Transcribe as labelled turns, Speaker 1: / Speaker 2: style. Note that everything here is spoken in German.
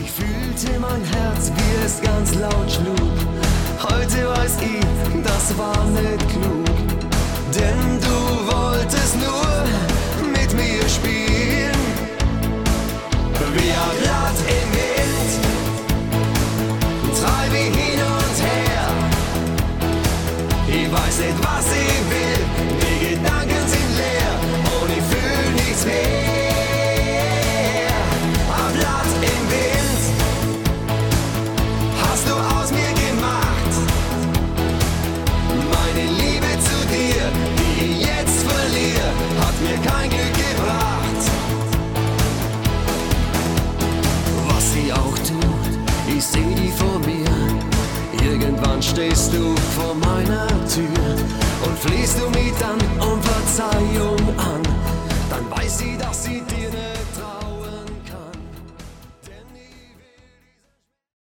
Speaker 1: Ich fühlte mein Herz, wie es ganz laut schlug. Heute weiß ich, das war nicht klug. Denn du wolltest nur